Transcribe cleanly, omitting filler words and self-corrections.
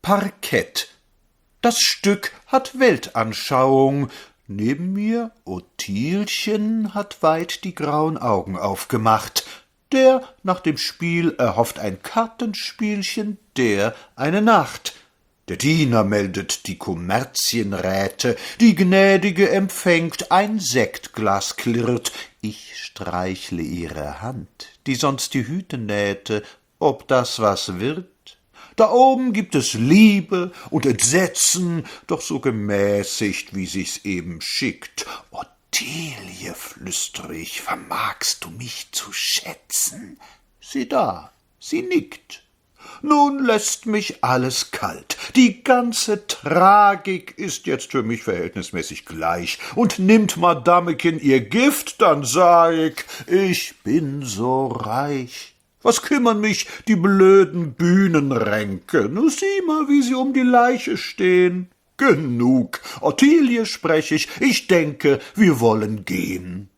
Parkett. Das Stück hat Weltanschauung. Neben mir Ottilchen hat weit die grauen Augen aufgemacht. Der nach dem Spiel erhofft ein Kartenspielchen, der eine Nacht. Der Diener meldet die Kommerzienräte, die Gnädige empfängt, ein Sektglas klirrt. Ich streichle ihre Hand, die sonst die Hüte nähte, ob das was wird? Da oben gibt es Liebe und Entsetzen, doch so gemäßigt, wie sich's eben schickt. Ottilie, flüstere ich, vermagst du mich zu schätzen? Sieh da, sie nickt. Nun lässt mich alles kalt. Die ganze Tragik ist jetzt für mich verhältnismäßig gleich. Und nimmt Madameken ihr Gift, dann sag ich bin so reich. Was kümmern mich die blöden Bühnenränke? Nu sieh mal, wie sie um die Leiche stehen. Genug. Ottilie sprech ich denke, wir wollen gehen.